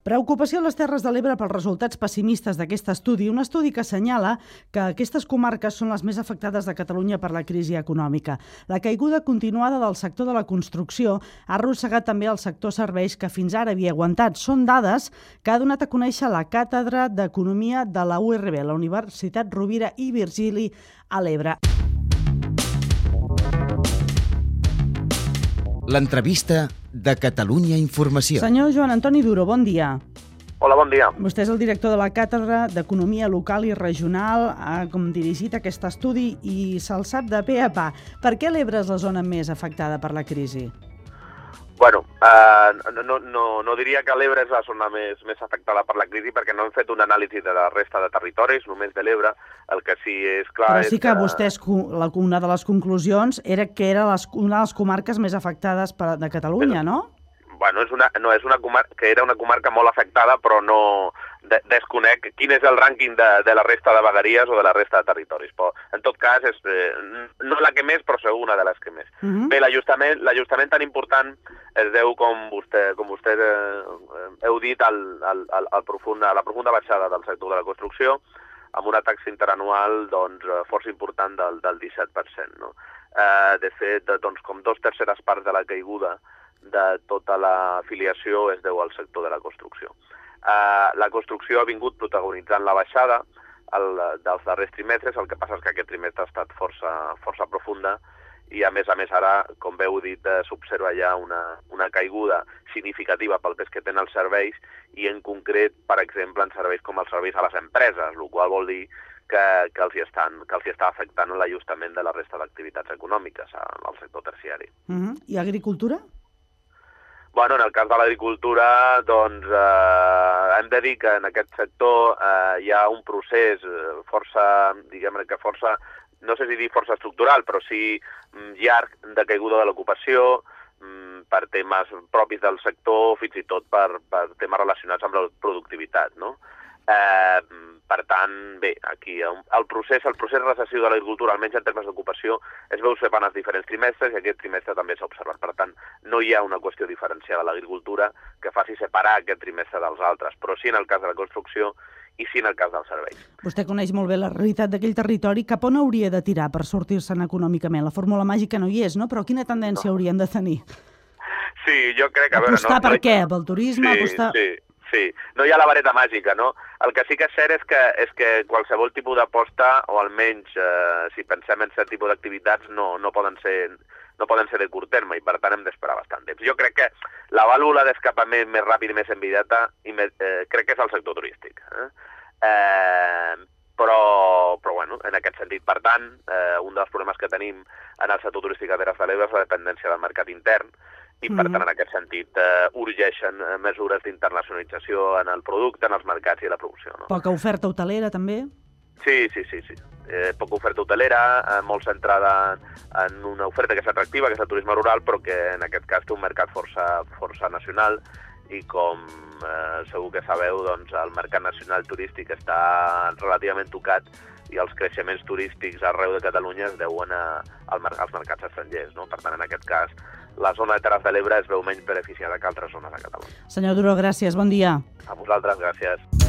Preocupació a les Terres de l'Ebre pels resultats pessimistes d'aquest estudi, un estudi que assenyala que aquestes comarques són les més afectades de Catalunya per la crisi econòmica. La caiguda continuada del sector de la construcció ha arrossegat també el sector serveis que fins ara havia aguantat. Són dades que ha donat a conèixer la Càtedra d'Economia de la URB, la Universitat Rovira i Virgili a l'Ebre. L'entrevista de Catalunya Informació. Senyor Joan Antoni Duro, bon dia. Hola, bon dia. Vostè és el director de la Càtedra d'Economia Local i Regional, ha dirigit aquest estudi i se'l sap de pe a pa. Per què l'Ebre és la zona més afectada per la crisi? Bueno, no diria que l'Ebre és la zona més afectada per la crisi perquè no hem fet una anàlisi de la resta de territoris, només de l'Ebre. El que sí és clar Però sí que vostès, una de les conclusions era que era una de les comarques més afectades de Catalunya, no? Bueno, és una comarca que era una comarca molt afectada, però no desconec quin és el rànquing de la resta de vegueries o de la resta de territoris. Però, en tot cas, és no la que més, però segur una de les que més. Bé, l'ajustament tan important es deu, com vostè heu dit, a la profunda baixada del sector de la construcció, amb una taxa interanual força important del 17%. No? De fet, com 2/3 parts de la caiguda de tota l'afiliació es deu al sector de la construcció. La construcció ha vingut protagonitzant la baixada dels darrers trimestres, el que passa és que aquest trimestre ha estat força profunda i a més ara, com bé heu dit, s'observa ja una caiguda significativa pel pes que tenen els serveis i en concret, per exemple, en serveis com els serveis a les empreses, el qual vol dir que els hi està afectant l'ajustament de la resta d'activitats econòmiques al sector terciari. I agricultura? Bueno, en el cas de l'agricultura, hem de dir que en aquest sector hi ha un procés força, no sé si dir força estructural, però sí llarg de caiguda de l'ocupació per temes propis del sector, fins i tot per temes relacionats amb la productivitat, no? Per tant, bé, aquí el procés recessiu de l'agricultura, almenys en termes d'ocupació, es veu observant els diferents trimestres i aquest trimestre també s'ha observat. Per tant, no hi ha una qüestió diferenciada a l'agricultura que faci separar aquest trimestre dels altres, però sí en el cas de la construcció i sí en el cas dels serveis. Vostè coneix molt bé la realitat d'aquell territori. Cap on hauria de tirar per sortir-se'n econòmicament? La fórmula màgica no hi és, no? Però quina tendència haurien de tenir? Sí, jo crec que... Apostar per què? Pel turisme? Sí, no hi ha la vareta màgica, no? El que sí que és cert és que qualsevol tipus d'aposta, o almenys si pensem en cert tipus d'activitats, no poden ser de curt terme i per tant hem d'esperar bastant temps. Jo crec que la vàlvula d'escapament més ràpida i més immediata crec que és el sector turístic. Però bueno, en aquest sentit, per tant, un dels problemes que tenim en el sector turístic a Terres de l'Ebre és la dependència del mercat intern, i per tant, en aquest sentit, urgeixen mesures d'internacionalització en el producte, en els mercats i en la producció. No? Poca oferta hotelera, també? Sí. Poca oferta hotelera, molt centrada en una oferta que és atractiva, que és el turisme rural, però que en aquest cas té un mercat força nacional i com segur que sabeu, doncs, el mercat nacional turístic està relativament tocat i els creixements turístics arreu de Catalunya es deuen als mercats estrangers. No? Per tant, en aquest cas, la zona de Terres de l'Ebre es veu menys beneficiada que altres zones de Catalunya. Senyor Duro, gràcies. Bon dia. A vosaltres, gràcies.